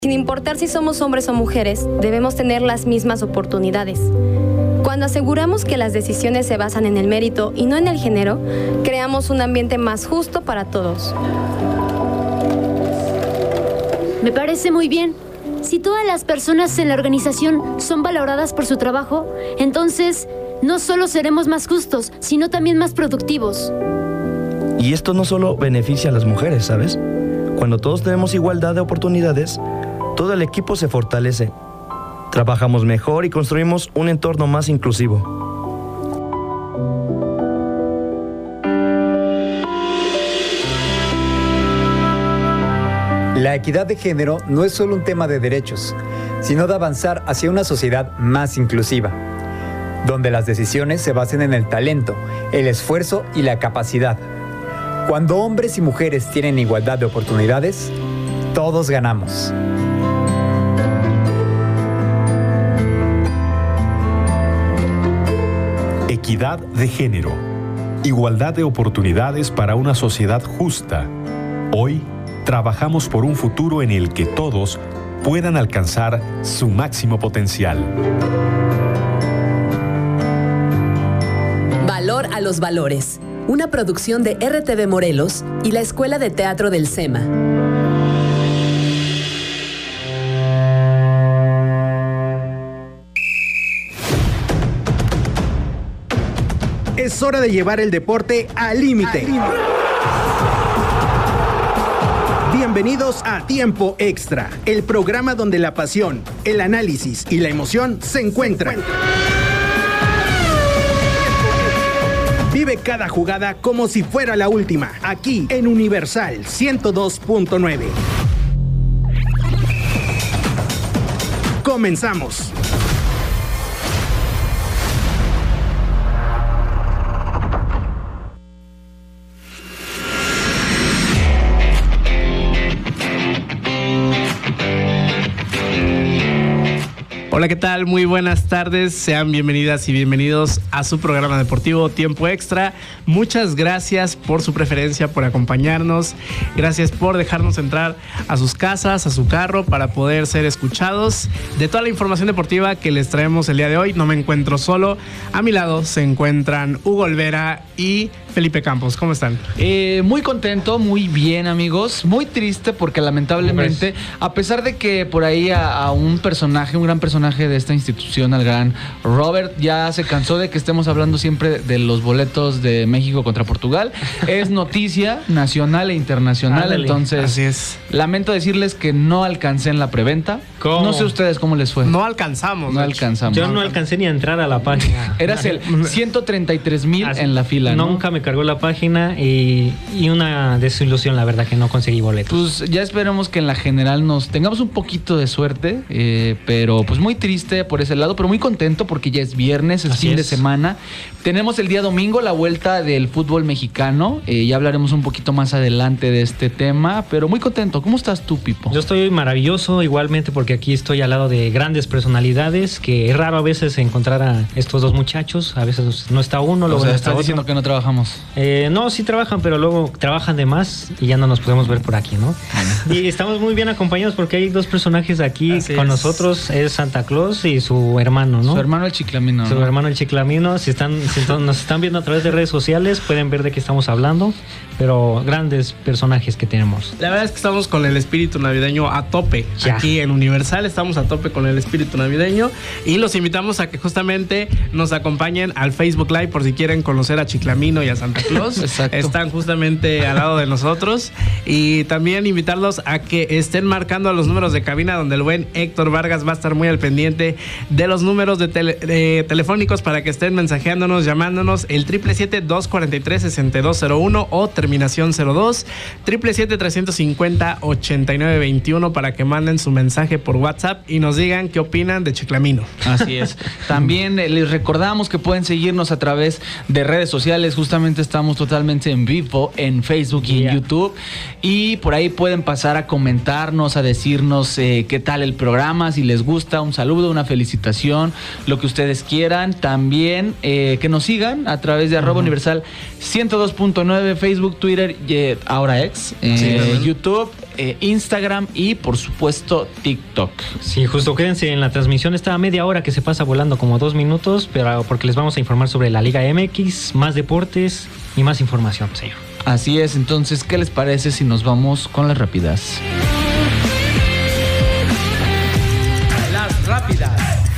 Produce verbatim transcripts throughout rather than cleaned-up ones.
Sin importar si somos hombres o mujeres, debemos tener las mismas oportunidades. Cuando aseguramos que las decisiones se basan en el mérito y no en el género, creamos un ambiente más justo para todos. Me parece muy bien. Si todas las personas en la organización son valoradas por su trabajo, entonces no solo seremos más justos, sino también más productivos. Y esto no solo beneficia a las mujeres, ¿sabes? Cuando todos tenemos igualdad de oportunidades, todo el equipo se fortalece. Trabajamos mejor y construimos un entorno más inclusivo. La equidad de género no es solo un tema de derechos, sino de avanzar hacia una sociedad más inclusiva, donde las decisiones se basen en el talento, el esfuerzo y la capacidad. Cuando hombres y mujeres tienen igualdad de oportunidades, todos ganamos. Equidad de género. Igualdad de oportunidades para una sociedad justa. Hoy, trabajamos por un futuro en el que todos puedan alcanzar su máximo potencial. Valor a los valores. Una producción de R T V Morelos y la Escuela de Teatro del SEMA. Es hora de llevar el deporte al límite. Bienvenidos a Tiempo Extra, el programa donde la pasión, el análisis y la emoción se encuentran. Vive cada jugada como si fuera la última, aquí en Universal ciento dos punto nueve. Comenzamos. Hola, ¿qué tal? Muy buenas tardes. Sean bienvenidas y bienvenidos a su programa deportivo Tiempo Extra. Muchas gracias por su preferencia, por acompañarnos. Gracias por dejarnos entrar a sus casas, a su carro, para poder ser escuchados de toda la información deportiva que les traemos el día de hoy. No me encuentro solo. A mi lado se encuentran Hugo Olvera y Felipe Campos. ¿Cómo están? Eh, muy contento, muy bien, amigos. Muy triste porque lamentablemente, a pesar de que por ahí a, a un personaje, un gran personaje de esta institución, al gran Robert, ya se cansó de que estemos hablando siempre de los boletos de México contra Portugal. Es noticia nacional e internacional. Ándale. Entonces, así es. Lamento decirles que no alcancé en la preventa. ¿Cómo? No sé ustedes cómo les fue. No alcanzamos. No alcanzamos. Yo no alcancé ni a entrar a la página. Eras el ciento treinta y tres mil en la fila, ¿no? Nunca me cargó la página y, y una desilusión, la verdad, que no conseguí boletos. Pues ya esperemos que en la general nos tengamos un poquito de suerte, eh, pero pues muy triste por ese lado, pero muy contento porque ya es viernes, es Así fin es. de semana. Tenemos el día domingo la vuelta del fútbol mexicano. Eh, ya hablaremos un poquito más adelante de este tema, pero muy contento. ¿Cómo estás tú, Pipo? Yo estoy maravilloso igualmente porque aquí estoy al lado de grandes personalidades, que es raro a veces encontrar a estos dos muchachos. A veces no está uno, luego o sea, no está estás diciendo que no trabajamos. Eh, no, sí trabajan, pero luego trabajan de más y ya no nos podemos ver por aquí, ¿no? Y estamos muy bien acompañados porque hay dos personajes aquí Así con es. nosotros. Es Santa Claus y su hermano, ¿no? Su hermano el Chiclamino. Su ¿no? hermano el Chiclamino. Si están, si nos están viendo a través de redes sociales, pueden ver de qué estamos hablando, pero grandes personajes que tenemos. La verdad es que estamos con el espíritu navideño a tope. Ya. Aquí en Universal estamos a tope con el espíritu navideño y los invitamos a que justamente nos acompañen al Facebook Live por si quieren conocer a Chiclamino y a Santa Claus. Exacto. Están justamente al lado de nosotros, y también invitarlos a que estén marcando los números de cabina, donde el buen Héctor Vargas va a estar muy al pendiente de los números de, tele, de telefónicos para que estén mensajeándonos, llamándonos el siete siete siete, dos cuatro tres, seis dos cero uno o terminación cero dos, siete siete siete, tres cinco cero, ocho nueve dos uno para que manden su mensaje por WhatsApp y nos digan qué opinan de Chiclamino. Así es. También eh, les recordamos que pueden seguirnos a través de redes sociales. Justamente estamos totalmente en vivo en Facebook y yeah. en YouTube, y por ahí pueden pasar a comentarnos, a decirnos eh, qué tal el programa, si les gusta. Un saludo saludo, una felicitación, lo que ustedes quieran. También eh, que nos sigan a través de arroba universal ciento dos punto nueve, Facebook, Twitter, eh, ahora ex, eh, sí, YouTube, eh, Instagram y por supuesto TikTok. Sí, justo quédense en la transmisión, está a media hora que se pasa volando como dos minutos, pero porque les vamos a informar sobre la Liga M X, más deportes y más información, señor. Así es, entonces, ¿qué les parece si nos vamos con las rápidas? Las rápidas.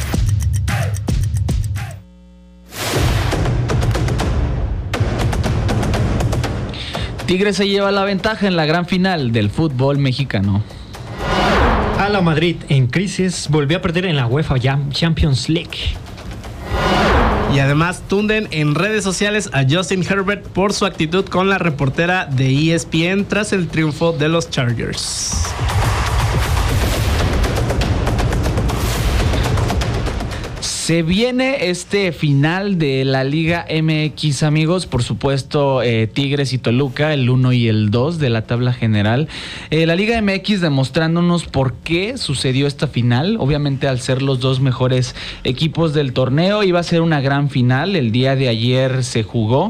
Tigres se lleva la ventaja en la gran final del fútbol mexicano. Ala Madrid en crisis volvió a perder en la UEFA Champions League. Y además tunden en redes sociales a Justin Herbert por su actitud con la reportera de E S P N tras el triunfo de los Chargers. Se viene este final de la Liga M X, amigos. Por supuesto, eh, Tigres y Toluca, el uno y el dos de la tabla general. Eh, la Liga M X demostrándonos por qué sucedió esta final. Obviamente, al ser los dos mejores equipos del torneo, iba a ser una gran final. El día de ayer se jugó.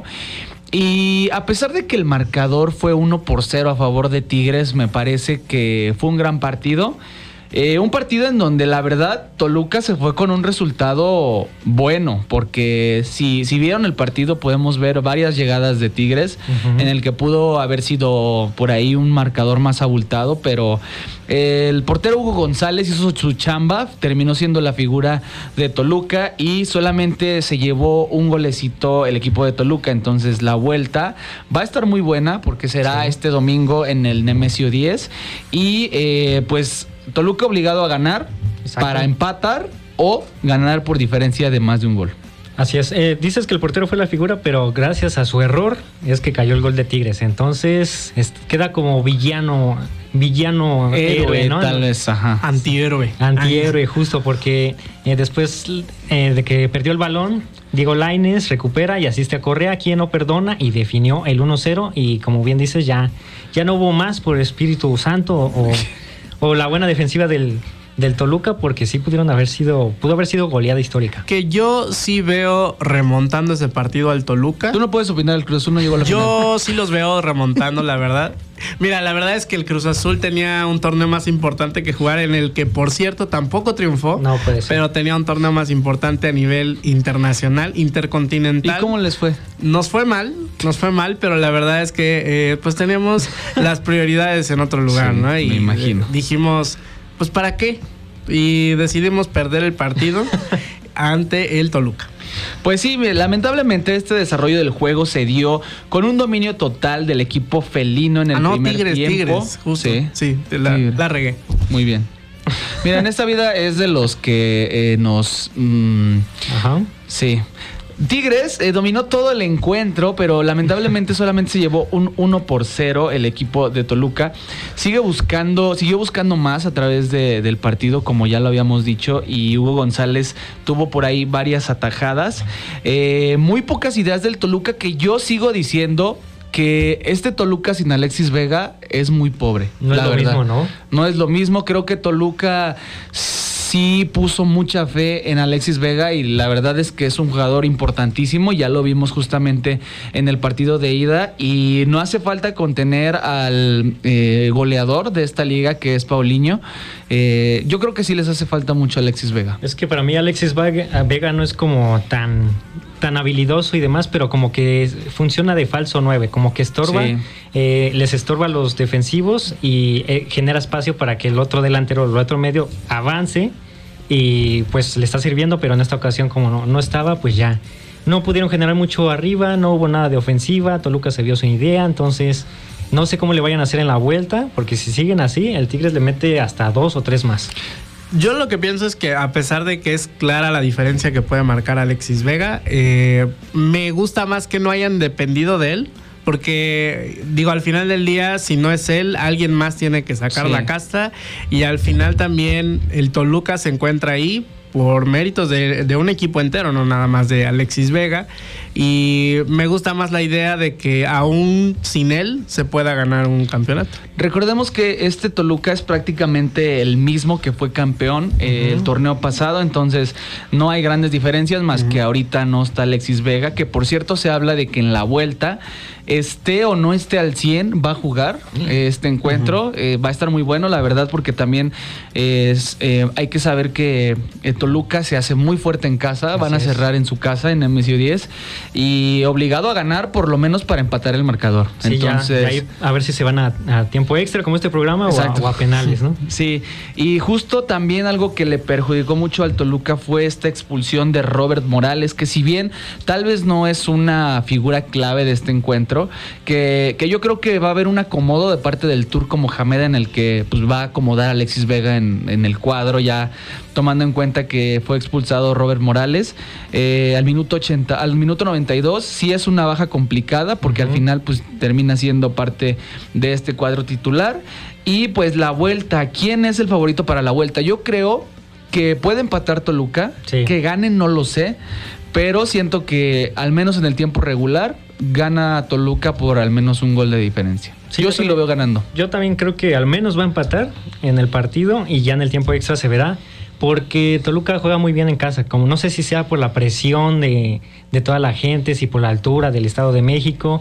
Y a pesar de que el marcador fue uno por cero a favor de Tigres, me parece que fue un gran partido. Eh, un partido en donde la verdad Toluca se fue con un resultado bueno, porque si, si vieron el partido podemos ver varias llegadas de Tigres, uh-huh, en el que pudo haber sido por ahí un marcador más abultado, pero eh, el portero Hugo González hizo su chamba, terminó siendo la figura de Toluca y solamente se llevó un golecito el equipo de Toluca. Entonces la vuelta va a estar muy buena porque será sí. este domingo en el Nemesio diez y eh, pues Toluca obligado a ganar. Exacto. Para empatar o ganar por diferencia de más de un gol. Así es, eh, dices que el portero fue la figura, pero gracias a su error es que cayó el gol de Tigres. Entonces es, queda como villano, villano héroe, héroe, ¿no? Tal vez, ajá. Antihéroe. Antihéroe, justo, porque eh, después eh, de que perdió el balón, Diego Lainez recupera y asiste a Correa, quien no perdona y definió el uno cero. Y como bien dices, ya, ya no hubo más por Espíritu Santo o... o la buena defensiva del, del Toluca, porque sí pudieron haber sido, pudo haber sido goleada histórica. Que yo sí veo remontando ese partido al Toluca. Tú no puedes opinar, el Cruz Azul no llegó a la yo final. Yo sí los veo remontando, la verdad. Mira, la verdad es que el Cruz Azul tenía un torneo más importante que jugar, en el que, por cierto, tampoco triunfó. No puede ser. Pero tenía un torneo más importante a nivel internacional, intercontinental. ¿Y cómo les fue? Nos fue mal, nos fue mal, pero la verdad es que eh, pues teníamos las prioridades en otro lugar, sí, ¿no? Y me imagino. Dijimos, pues ¿para qué? Y decidimos perder el partido ante el Toluca. Pues sí, lamentablemente este desarrollo del juego se dio con un dominio total del equipo felino en el ah, no, primer tigres, tiempo. Tigres, justo. Sí, sí la, la regué. Muy bien. Mira, en esta vida es de los que eh, nos... Mmm, Ajá. Sí. Tigres eh, dominó todo el encuentro, pero lamentablemente solamente se llevó un uno por cero el equipo de Toluca. Sigue buscando, siguió buscando más a través de, del partido, como ya lo habíamos dicho, y Hugo González tuvo por ahí varias atajadas. Eh, muy pocas ideas del Toluca, que yo sigo diciendo que este Toluca sin Alexis Vega es muy pobre. No es lo verdad. mismo, ¿no? No es lo mismo, creo que Toluca... sí puso mucha fe en Alexis Vega y la verdad es que es un jugador importantísimo, ya lo vimos justamente en el partido de ida y no hace falta contener al eh, goleador de esta liga que es Paulinho. Eh, yo creo que sí les hace falta mucho a Alexis Vega. Es que para mí Alexis Vega no es como tan... tan habilidoso y demás, pero como que funciona de falso nueve, como que estorba, sí. eh, les estorba a los defensivos y eh, genera espacio para que el otro delantero, el otro medio avance y pues le está sirviendo, pero en esta ocasión como no, no estaba, pues ya no pudieron generar mucho arriba, no hubo nada de ofensiva, Toluca se vio sin idea, entonces no sé cómo le vayan a hacer en la vuelta, porque si siguen así, el Tigres le mete hasta dos o tres más. Yo lo que pienso es que a pesar de que es clara la diferencia que puede marcar Alexis Vega, eh, me gusta más que no hayan dependido de él, porque digo, al final del día, si no es él, alguien más tiene que sacar sí. la casta, y al final también el Toluca se encuentra ahí por méritos de, de un equipo entero, no nada más de Alexis Vega. Y me gusta más la idea de que aún sin él se pueda ganar un campeonato. Recordemos que este Toluca es prácticamente el mismo que fue campeón uh-huh. eh, el torneo pasado, entonces no hay grandes diferencias más uh-huh. que ahorita no está Alexis Vega, que por cierto se habla de que en la vuelta, esté o no esté al cien, va a jugar uh-huh. este encuentro. Uh-huh. Eh, va a estar muy bueno, la verdad, porque también es, eh, hay que saber que eh, Toluca se hace muy fuerte en casa, Así van a cerrar es. en su casa en M S I diez y obligado a ganar por lo menos para empatar el marcador. Sí, entonces ya, ya a ver si se van a, a tiempo extra como este programa o a, o a penales, ¿no? Sí, y justo también algo que le perjudicó mucho al Toluca fue esta expulsión de Robert Morales, que si bien tal vez no es una figura clave de este encuentro, que, que yo creo que va a haber un acomodo de parte del Turco Mohamed en el que pues, va a acomodar a Alexis Vega en, en el cuadro, ya tomando en cuenta que fue expulsado Robert Morales eh, al minuto ochenta, al minuto noventa y dos. Sí es una baja complicada porque uh-huh. al final pues termina siendo parte de este cuadro titular. Y pues la vuelta, ¿quién es el favorito para la vuelta? Yo creo que puede empatar Toluca, sí. que gane no lo sé, pero siento que al menos en el tiempo regular gana Toluca por al menos un gol de diferencia. Sí, yo, yo sí también, lo veo ganando. Yo también creo que al menos va a empatar en el partido y ya en el tiempo extra se verá, porque Toluca juega muy bien en casa, como no sé si sea por la presión de, de toda la gente, si por la altura del Estado de México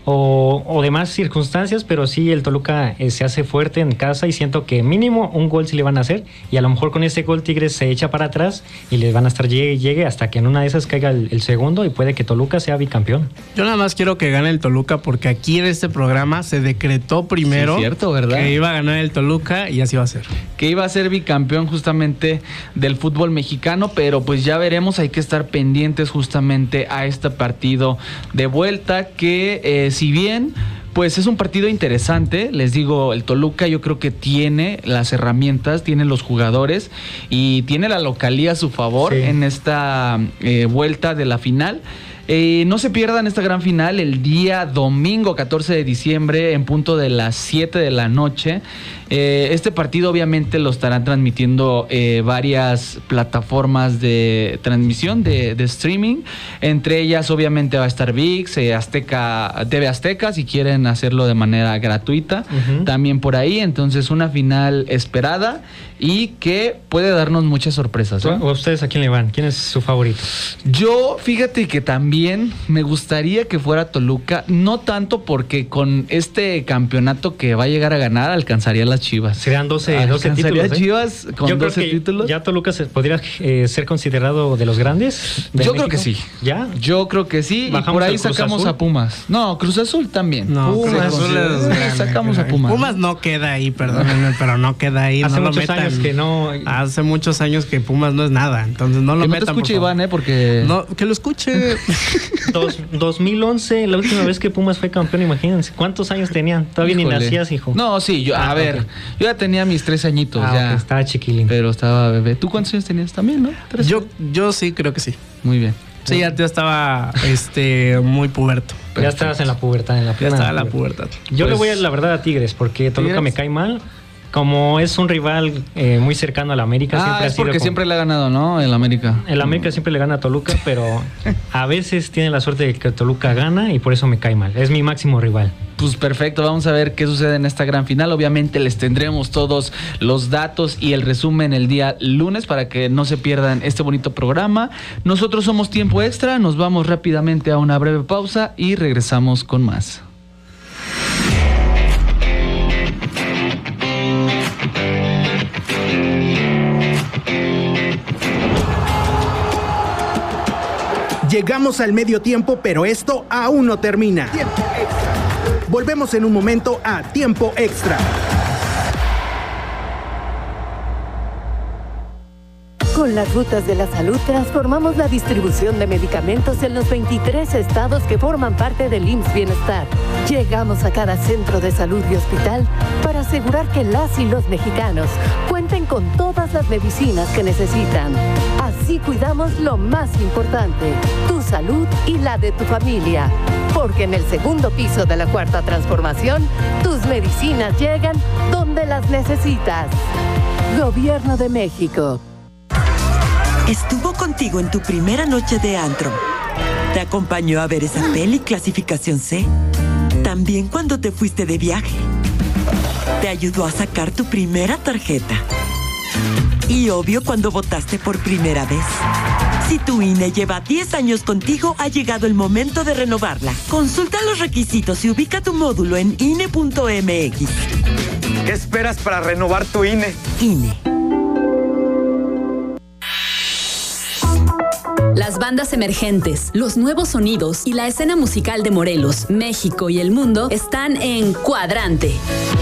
o, o demás circunstancias, pero sí el Toluca eh, se hace fuerte en casa y siento que mínimo un gol sí le van a hacer, y a lo mejor con ese gol Tigres se echa para atrás y les van a estar llegue y llegue hasta que en una de esas caiga el, el segundo y puede que Toluca sea bicampeón. Yo nada más quiero que gane el Toluca porque aquí en este programa se decretó primero sí, cierto, ¿verdad? que iba a ganar el Toluca y así va a ser. Que iba a ser bicampeón justamente del fútbol mexicano, pero pues ya veremos, hay que estar pendientes justamente a este partido de vuelta que eh, si bien pues es un partido interesante, les digo, el Toluca yo creo que tiene las herramientas, tiene los jugadores y tiene la localía a su favor sí. en esta eh, vuelta de la final. Eh, no se pierdan esta gran final el día domingo catorce de diciembre en punto de las siete de la noche. Eh, este partido obviamente lo estarán transmitiendo eh, varias plataformas de transmisión de, de streaming. Entre ellas obviamente va a estar ViX, eh, Azteca, T V Azteca si quieren hacerlo de manera gratuita. Uh-huh. También por ahí, entonces una final esperada y que puede darnos muchas sorpresas. ¿eh? ¿O ustedes a quién le van? ¿Quién es su favorito? Yo, fíjate que también me gustaría que fuera Toluca, no tanto porque con este campeonato que va a llegar a ganar alcanzaría las Chivas. Serían doce, doce títulos. ¿eh? Chivas con Yo doce creo que títulos. ¿Ya Toluca se, podría eh, ser considerado de los grandes? De Yo México? creo que sí. ¿Ya? Yo creo que sí. Y por ahí sacamos Azul? a Pumas. No, Cruz Azul también. No, Pumas, Cruz Azul es grande, sacamos a Pumas. Pumas no queda ahí, perdónenme, pero no queda ahí. Hace no muchos lo metan. años que no. Hace muchos años que Pumas no es nada, entonces no lo que metan. No te escuche por Iván, eh, porque no, que lo escuche. Dos, dos mil once, la última vez que Pumas fue campeón, imagínense. ¿Cuántos años tenían? Todavía Híjole. ni nacías, hijo. No, sí, yo, a Ah, ver, ok. yo ya tenía mis tres añitos, Ah, ya. ok, estaba chiquilín. Pero estaba bebé. ¿Tú cuántos años tenías también, no? ¿Tres? Yo, yo sí creo que sí. Muy bien. Sí, ya, ya estaba este, muy puberto. Ya estabas en la pubertad, en la Ya plena estaba en la pubertad. Yo Pues- le voy a la verdad a Tigres, porque Toluca ¿Tigres? me cae mal. Como es un rival eh, muy cercano a la América, Ah, siempre ha es sido porque como- siempre le ha ganado, ¿no? El América. El América siempre le gana a Toluca, pero a veces tiene la suerte de que Toluca gana y por eso me cae mal. Es mi máximo rival. Pues perfecto, vamos a ver qué sucede en esta gran final. Obviamente les tendremos todos los datos y el resumen el día lunes para que no se pierdan este bonito programa. Nosotros somos Tiempo Extra, nos vamos rápidamente a una breve pausa y regresamos con más. Llegamos al medio tiempo, pero esto aún no termina. Tiempo extra. Volvemos en un momento a Tiempo Extra. Con las rutas de la salud transformamos la distribución de medicamentos en los veintitrés estados que forman parte del I M S S Bienestar. Llegamos a cada centro de salud y hospital para asegurar que las y los mexicanos cuenten con todas las medicinas que necesitan. Así cuidamos lo más importante, tu salud y la de tu familia. Porque en el segundo piso de la Cuarta Transformación, tus medicinas llegan donde las necesitas. Gobierno de México. Estuvo contigo en tu primera noche de antro. Te acompañó a ver esa peli clasificación C. También cuando te fuiste de viaje. Te ayudó a sacar tu primera tarjeta. Y obvio cuando votaste por primera vez. Si tu I N E lleva diez años contigo, ha llegado el momento de renovarla. Consulta los requisitos y ubica tu módulo en I N E punto M X. ¿Qué esperas para renovar tu I N E? I N E. Las bandas emergentes, los nuevos sonidos y la escena musical de Morelos, México y el mundo están en Cuadrante.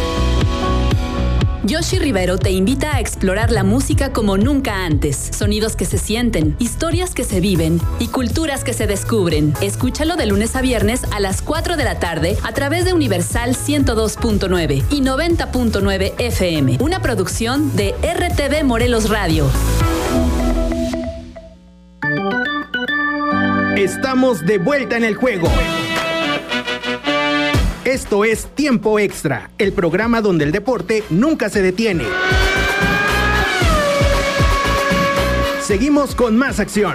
Yoshi Rivero te invita a explorar la música como nunca antes. Sonidos que se sienten, historias que se viven y culturas que se descubren. Escúchalo de lunes a viernes a las cuatro de la tarde a través de Universal ciento dos punto nueve y noventa punto nueve F M. Una producción de R T V Morelos Radio. Estamos de vuelta en el juego. Esto es Tiempo Extra, el programa donde el deporte nunca se detiene. Seguimos con más acción.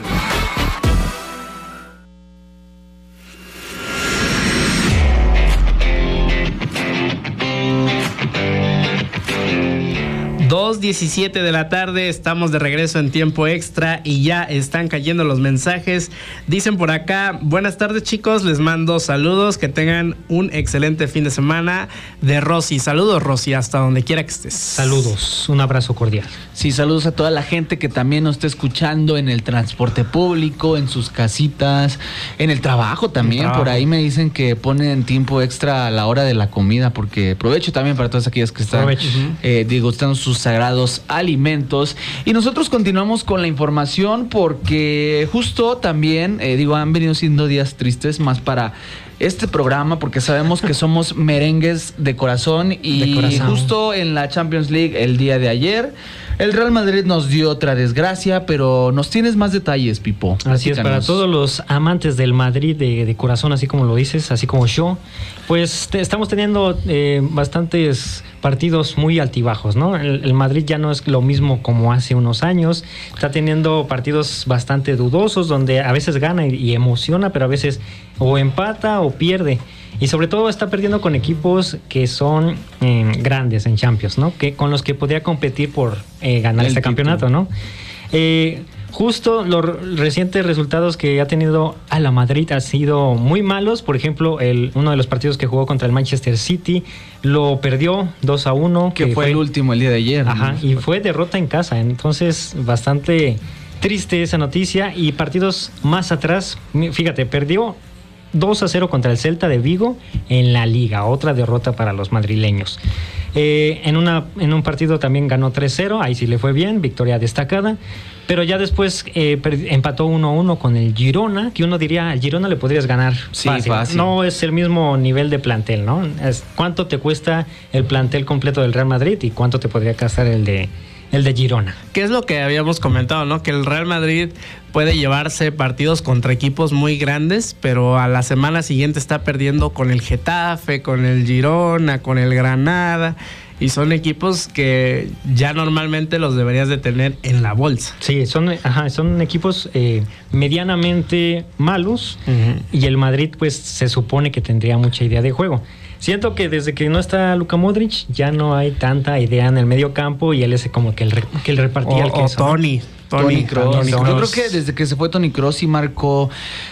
dos diecisiete de la tarde, estamos de regreso en Tiempo Extra y ya están cayendo los mensajes. Dicen por acá, buenas tardes chicos, les mando saludos, que tengan un excelente fin de semana. De Rosy, saludos Rosy, hasta donde quiera que estés. Saludos, un abrazo cordial. Sí, saludos a toda la gente que también nos está escuchando en el transporte público, en sus casitas, en el trabajo también. El trabajo. Por ahí me dicen que ponen Tiempo Extra a la hora de la comida, porque provecho también para todas aquellas que están eh, degustando sus sagrados alimentos. Y nosotros continuamos con la información porque justo también, eh, digo, han venido siendo días tristes más para este programa porque sabemos que somos merengues de corazón y de corazón. Justo en la Champions League el día de ayer el Real Madrid nos dio otra desgracia, pero nos tienes más detalles, Pipo. Así es, para todos los amantes del Madrid de, de corazón, así como lo dices, así como yo, pues te, estamos teniendo eh, bastantes partidos muy altibajos, ¿no? El, el Madrid ya no es lo mismo como hace unos años, está teniendo partidos bastante dudosos, donde a veces gana y, y emociona, pero a veces o empata o pierde. Y sobre todo está perdiendo con equipos que son eh, grandes en Champions, ¿no? Que, con los que podría competir por eh, ganar el este título. Campeonato, ¿no? Eh, justo los recientes resultados que ha tenido a la Madrid han sido muy malos. Por ejemplo, el, uno de los partidos que jugó contra el Manchester City lo perdió dos a uno. Que, que fue, fue el último el día de ayer. Ajá, ¿no? Y fue derrota en casa. Entonces, bastante triste esa noticia. Y partidos más atrás, fíjate, perdió dos a cero contra el Celta de Vigo en la Liga, otra derrota para los madrileños. Eh, en, una, en un partido también ganó tres cero, ahí sí le fue bien, victoria destacada, pero ya después eh, empató uno a uno con el Girona, que uno diría, al Girona le podrías ganar sí, fácil. fácil. No es el mismo nivel de plantel, ¿no? Es, ¿cuánto te cuesta el plantel completo del Real Madrid y cuánto te podría costar el de el de Girona? ¿Qué es lo que habíamos comentado, no? Que el Real Madrid puede llevarse partidos contra equipos muy grandes, pero a la semana siguiente está perdiendo con el Getafe, con el Girona, con el Granada, y son equipos que ya normalmente los deberías de tener en la bolsa. Sí, son, ajá, son equipos eh, medianamente malos, uh-huh. Y el Madrid pues se supone que tendría mucha idea de juego. Siento que desde que no está Luka Modric ya no hay tanta idea en el medio campo y él es como que el, re, que el repartía o, el queso. O Tony. Tony Kroos. Yo creo que desde que se fue Tony Kroos sí marcó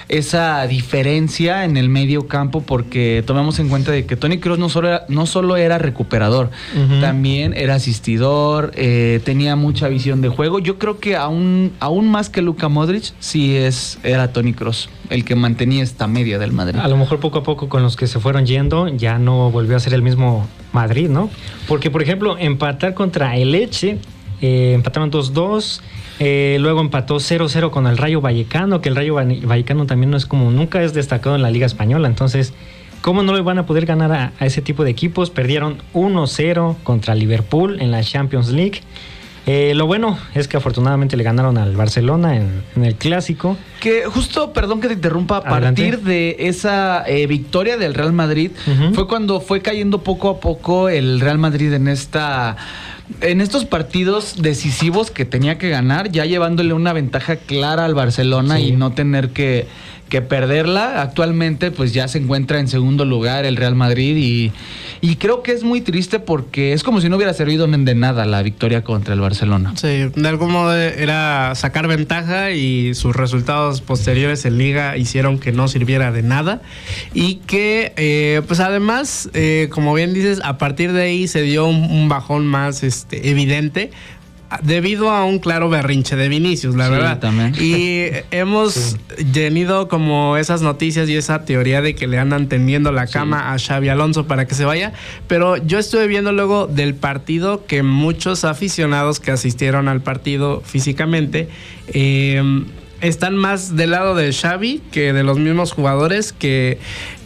esa diferencia en el medio campo, porque tomemos en cuenta de que Tony Kroos no solo era, no solo era recuperador, uh-huh. también era asistidor, eh, tenía mucha visión de juego. Yo creo que aún, aún más que Luka Modric, sí es, era Tony Kroos el que mantenía esta media del Madrid. A lo mejor poco a poco con los que se fueron yendo ya no volvió a ser el mismo Madrid, ¿no? Porque, por ejemplo, empatar contra el Elche, eh, empataron dos dos. Eh, luego empató cero cero con el Rayo Vallecano, que el Rayo Vallecano también no es como, nunca es destacado en la Liga Española. Entonces, ¿cómo no le van a poder ganar a, a ese tipo de equipos? Perdieron uno cero contra Liverpool en la Champions League. Eh, lo bueno es que afortunadamente le ganaron al Barcelona en, en el Clásico. Que justo, perdón que te interrumpa, a Adelante. partir de esa eh, victoria del Real Madrid, uh-huh. fue cuando fue cayendo poco a poco el Real Madrid en esta en estos partidos decisivos que tenía que ganar, ya llevándole una ventaja clara al Barcelona sí. y no tener que, que perderla. Actualmente pues ya se encuentra en segundo lugar el Real Madrid y, y creo que es muy triste porque es como si no hubiera servido de nada la victoria contra el Barcelona. Sí, de algún modo era sacar ventaja y sus resultados posteriores en Liga hicieron que no sirviera de nada y que eh, pues además, eh, como bien dices, a partir de ahí se dio un, un bajón más este, evidente debido a un claro berrinche de Vinicius, la sí, verdad. También. Y hemos sí. tenido como esas noticias y esa teoría de que le andan tendiendo la cama sí. a Xabi Alonso para que se vaya, pero yo estuve viendo luego del partido que muchos aficionados que asistieron al partido físicamente eh, están más del lado de Xabi que de los mismos jugadores que...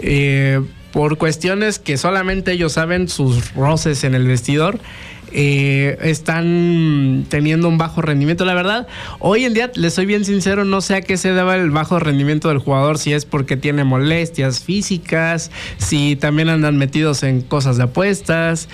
Eh, por cuestiones que solamente ellos saben, sus roces en el vestidor, eh, están teniendo un bajo rendimiento. La verdad, hoy en día, les soy bien sincero, no sé a qué se deba el bajo rendimiento del jugador, si es porque tiene molestias físicas, si también andan metidos en cosas de apuestas,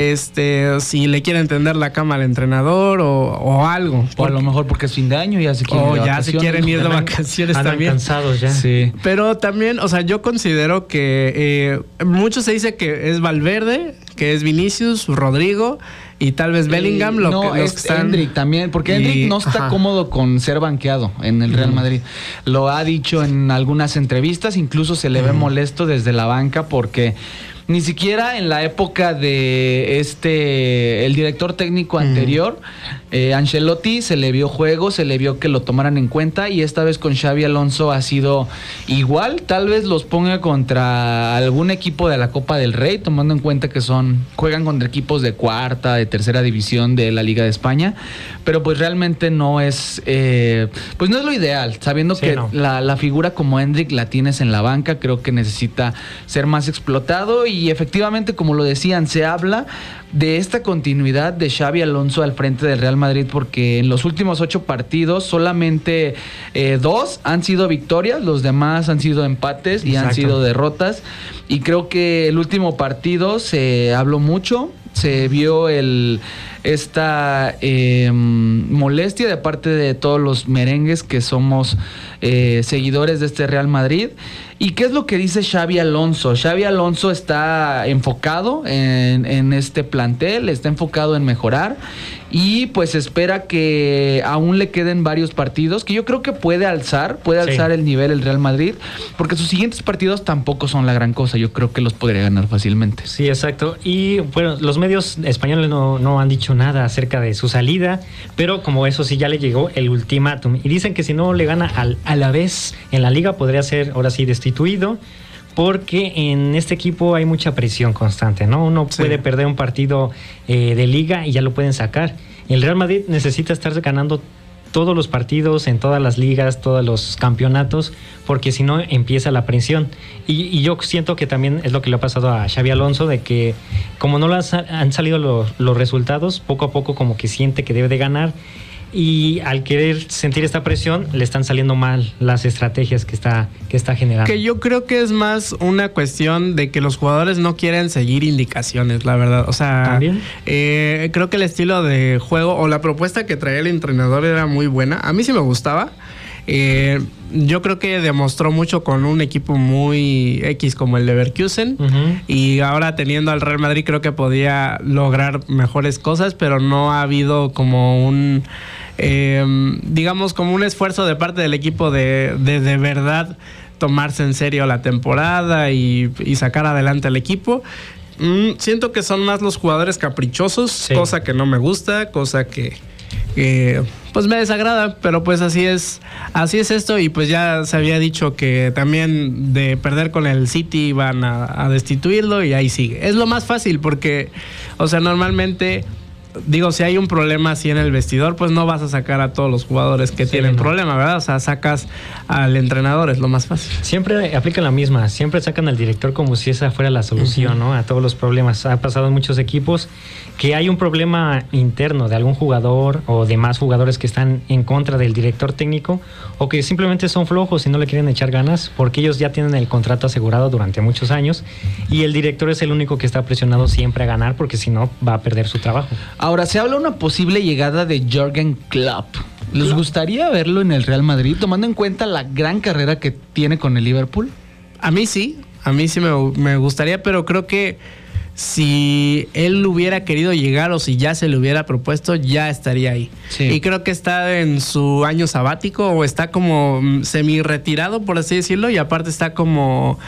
este, si le quieren tender la cama al entrenador o, o algo. O porque, a lo mejor porque es fin de año y ya se quieren ir de vacaciones. O ya se quieren ir de vacaciones andan también. cansados ya. Sí. Pero también, o sea, yo considero que eh, mucho se dice que es Valverde, que es Vinicius, Rodrigo y tal vez Bellingham. Lo no, que, los es que están... Endrick también, porque y... Endrick no está Ajá. cómodo con ser banqueado en el Real Madrid. Mm. Lo ha dicho en algunas entrevistas, incluso se le ve mm. molesto desde la banca porque... Ni siquiera en la época de este el director técnico anterior, mm. eh, Ancelotti, se le vio juego, se le vio que lo tomaran en cuenta y esta vez con Xabi Alonso ha sido igual. Tal vez los ponga contra algún equipo de la Copa del Rey, tomando en cuenta que son juegan contra equipos de cuarta, de tercera división de la Liga de España, pero pues realmente no es eh, pues no es lo ideal, sabiendo sí, que no. la, la figura como Endrick la tienes en la banca, creo que necesita ser más explotado. Y Y efectivamente, como lo decían, se habla de esta continuidad de Xabi Alonso al frente del Real Madrid porque en los últimos ocho partidos solamente eh, dos han sido victorias, los demás han sido empates y Exacto. han sido derrotas. Y creo que el último partido se habló mucho, se vio el esta eh, molestia de parte de todos los merengues que somos eh, seguidores de este Real Madrid. ¿Y qué es lo que dice Xabi Alonso? Xabi Alonso está enfocado en, en este plantel, está enfocado en mejorar y pues espera que aún le queden varios partidos que yo creo que puede alzar, puede alzar sí. el nivel el Real Madrid, porque sus siguientes partidos tampoco son la gran cosa, yo creo que los podría ganar fácilmente. Sí, exacto. Y bueno, los medios españoles no, no han dicho nada acerca de su salida, pero como eso sí ya le llegó el ultimátum y dicen que si no le gana al Alavés en la liga podría ser ahora sí destituido, porque en este equipo hay mucha presión constante, ¿no? Uno sí. puede perder un partido eh, de liga y ya lo pueden sacar. El Real Madrid necesita estar ganando todos los partidos en todas las ligas, todos los campeonatos, porque si no empieza la presión. Y, y yo siento que también es lo que le ha pasado a Xabi Alonso, de que como no las han salido los, los resultados, poco a poco como que siente que debe de ganar. Y al querer sentir esta presión, le están saliendo mal las estrategias que está, que está generando. Que yo creo que es más una cuestión de que los jugadores no quieren seguir indicaciones, la verdad. O sea, ¿también? Eh, creo que el estilo de juego o la propuesta que traía el entrenador era muy buena. A mí sí me gustaba. Eh, yo creo que demostró mucho con un equipo muy X como el Leverkusen uh-huh. y ahora teniendo al Real Madrid creo que podía lograr mejores cosas, pero no ha habido como un eh, digamos como un esfuerzo de parte del equipo de de, de verdad tomarse en serio la temporada y, y sacar adelante al equipo. Mm, siento que son más los jugadores caprichosos, sí. cosa que no me gusta, cosa que que pues me desagrada, pero pues así es, así es esto y pues ya se había dicho que también de perder con el City iban a, a destituirlo y ahí sigue. Es lo más fácil porque, o sea, normalmente digo, si hay un problema así en el vestidor, pues no vas a sacar a todos los jugadores que sí, tienen no. problema, ¿verdad? O sea, sacas al entrenador, es lo más fácil. Siempre aplican la misma, siempre sacan al director como si esa fuera la solución, uh-huh. ¿no? A todos los problemas. Ha pasado en muchos equipos que hay un problema interno de algún jugador o de más jugadores que están en contra del director técnico o que simplemente son flojos y no le quieren echar ganas porque ellos ya tienen el contrato asegurado durante muchos años y el director es el único que está presionado siempre a ganar porque si no va a perder su trabajo. Ahora, se habla una posible llegada de Jürgen Klopp. ¿Les gustaría verlo en el Real Madrid, tomando en cuenta la gran carrera que tiene con el Liverpool? A mí sí, a mí sí me, me gustaría, pero creo que si él hubiera querido llegar o si ya se le hubiera propuesto, ya estaría ahí. Sí. Y creo que está en su año sabático o está como semi-retirado, por así decirlo, y aparte está como...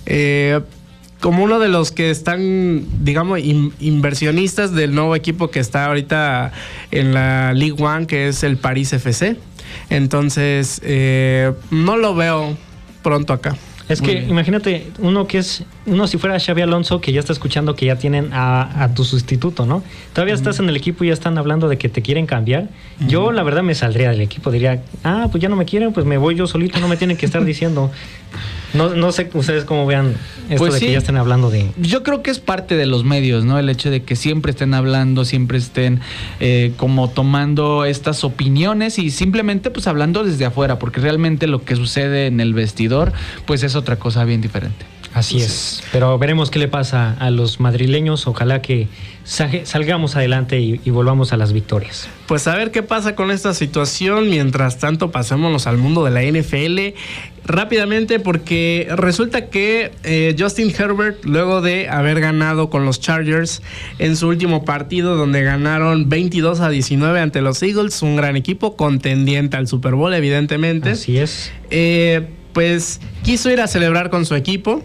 Eh, como uno de los que están, digamos, in, inversionistas del nuevo equipo que está ahorita en la Ligue uno, que es el París F C. Entonces, eh, no lo veo pronto acá. Es que imagínate, uno que es, uno si fuera Xabi Alonso, que ya está escuchando que ya tienen a, a tu sustituto, ¿no? Todavía uh-huh. estás en el equipo y ya están hablando de que te quieren cambiar. Uh-huh. Yo, la verdad, me saldría del equipo. Diría, ah, pues ya no me quieren, pues me voy yo solito, no me tienen que estar diciendo. No, no sé ustedes cómo vean esto pues de sí, que ya estén hablando de... Yo creo que es parte de los medios, ¿no? El hecho de que siempre estén hablando, siempre estén eh, como tomando estas opiniones y simplemente pues hablando desde afuera, porque realmente lo que sucede en el vestidor pues es otra cosa bien diferente. Así sí. es, pero veremos qué le pasa a los madrileños, ojalá que salgamos adelante y, y volvamos a las victorias. Pues a ver qué pasa con esta situación, mientras tanto pasémonos al mundo de la N F L rápidamente, porque resulta que eh, Justin Herbert, luego de haber ganado con los Chargers en su último partido, donde ganaron veintidós a diecinueve ante los Eagles, un gran equipo contendiente al Super Bowl evidentemente. Así es. Eh, pues quiso ir a celebrar con su equipo.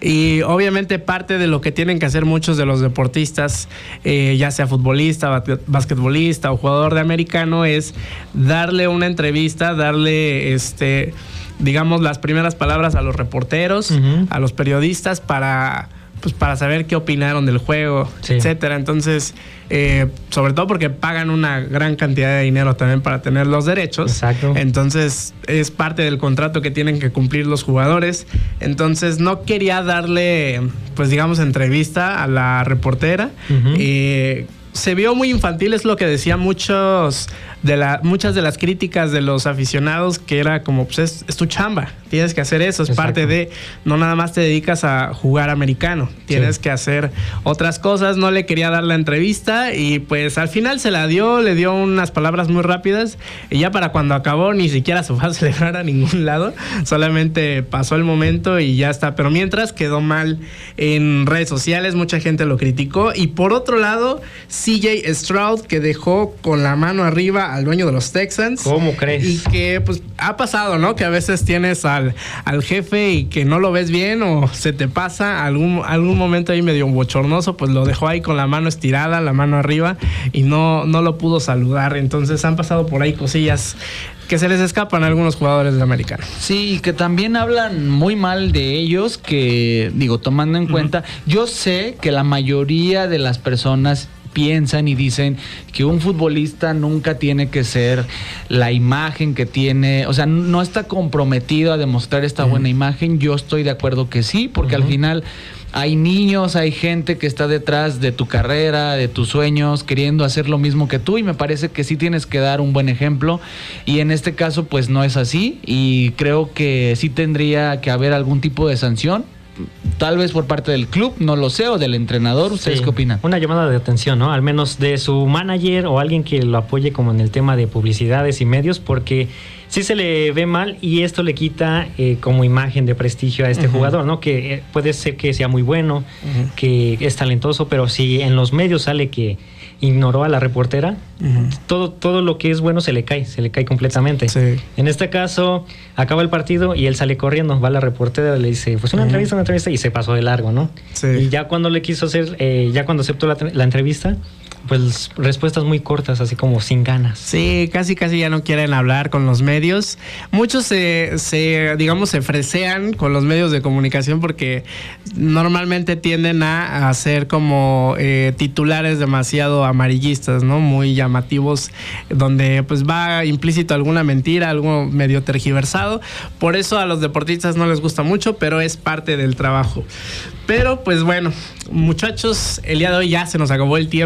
Y obviamente parte de lo que tienen que hacer muchos de los deportistas, eh, ya sea futbolista, basquetbolista o jugador de americano, es darle una entrevista, darle, este, digamos, las primeras palabras a los reporteros, uh-huh. a los periodistas para... pues para saber qué opinaron del juego, sí. etcétera. Entonces, eh, sobre todo porque pagan una gran cantidad de dinero también para tener los derechos. Exacto. Entonces, es parte del contrato que tienen que cumplir los jugadores. Entonces, no quería darle, pues digamos, entrevista a la reportera. Uh-huh. Eh, se vio muy infantil, es lo que decían muchos de la, muchas de las críticas de los aficionados, que era como, pues es, es tu chamba, tienes que hacer eso, es Exacto. parte de, no nada más te dedicas a jugar americano, tienes sí. que hacer otras cosas. No le quería dar la entrevista y pues al final se la dio, le dio unas palabras muy rápidas y ya para cuando acabó ni siquiera se fue a celebrar a ningún lado, solamente pasó el momento y ya está. Pero mientras quedó mal en redes sociales, mucha gente lo criticó. Y por otro lado, C J Stroud, que dejó con la mano arriba al dueño de los Texans. ¿Cómo crees? Y que pues ha pasado, ¿no? Que a veces tienes al, al jefe y que no lo ves bien o se te pasa algún, algún momento ahí medio bochornoso, pues lo dejó ahí con la mano estirada, la mano arriba y no, no lo pudo saludar. Entonces han pasado por ahí cosillas que se les escapan a algunos jugadores de americano. Sí, y que también hablan muy mal de ellos, que digo, tomando en uh-huh. cuenta, yo sé que la mayoría de las personas piensan y dicen que un futbolista nunca tiene que ser la imagen que tiene, o sea, no está comprometido a demostrar esta uh-huh. buena imagen. Yo estoy de acuerdo que sí, porque uh-huh. al final hay niños, hay gente que está detrás de tu carrera, de tus sueños, queriendo hacer lo mismo que tú, y me parece que sí tienes que dar un buen ejemplo, y en este caso pues no es así, y creo que sí tendría que haber algún tipo de sanción. Tal vez por parte del club, no lo sé, o del entrenador. ¿Ustedes sí. qué opinan? Una llamada de atención, ¿no? Al menos de su manager o alguien que lo apoye como en el tema de publicidades y medios, porque sí se le ve mal y esto le quita eh, como imagen de prestigio a este uh-huh. jugador, ¿no? Que eh, puede ser que sea muy bueno, uh-huh. que es talentoso, pero si en los medios sale que ignoró a la reportera, uh-huh. todo, todo lo que es bueno se le cae, se le cae completamente. Sí. En este caso, acaba el partido y él sale corriendo, va a la reportera, le dice, pues una uh-huh. entrevista, una entrevista, y se pasó de largo, ¿no? Sí. Y ya cuando le quiso hacer, eh, ya cuando aceptó la, la entrevista, pues respuestas muy cortas, así como sin ganas. Sí, casi casi ya no quieren hablar con los medios. Muchos se, se digamos, se fresean con los medios de comunicación porque normalmente tienden a hacer como eh, titulares demasiado amarillistas, ¿no? Muy llamativos, donde pues va implícito alguna mentira, algo medio tergiversado. Por eso a los deportistas no les gusta mucho, pero es parte del trabajo. Pero pues bueno, muchachos, el día de hoy ya se nos acabó el tiempo.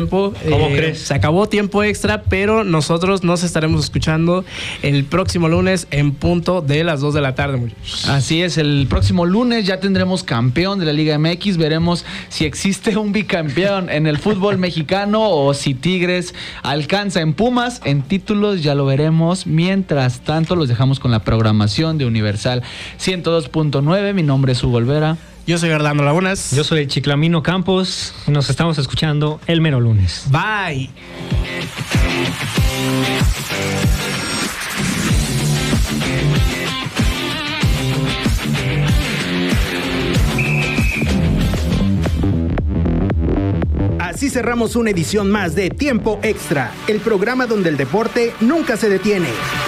¿Cómo eh, crees? Se acabó tiempo extra, pero nosotros nos estaremos escuchando el próximo lunes en punto de las dos de la tarde, muchachos. Así es, el próximo lunes ya tendremos campeón de la Liga M X. Veremos si existe un bicampeón en el fútbol mexicano o si Tigres alcanza en Pumas. En títulos ya lo veremos. Mientras tanto, los dejamos con la programación de Universal ciento dos punto nueve. Mi nombre es Hugo Olvera. Yo soy Fernando Lagunas. Yo soy el Chiclamino Campos. Y nos estamos escuchando el mero lunes. Bye. Así cerramos una edición más de Tiempo Extra, el programa donde el deporte nunca se detiene.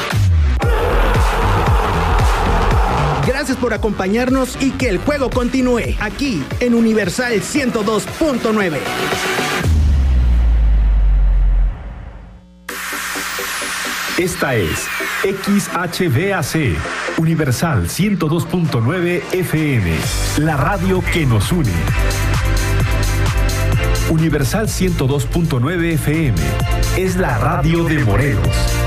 Gracias por acompañarnos y que el juego continúe aquí en Universal ciento dos punto nueve. Esta es X H B A C, Universal ciento dos punto nueve F M, la radio que nos une. Universal ciento dos punto nueve F M es la radio de Morelos.